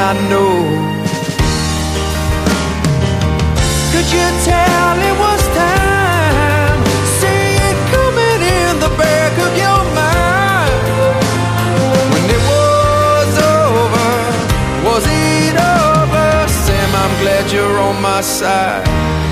I know. Could you tell it was time? See it coming in the back of your mind. When it was over, was it over? Sam, I'm glad you're on my side.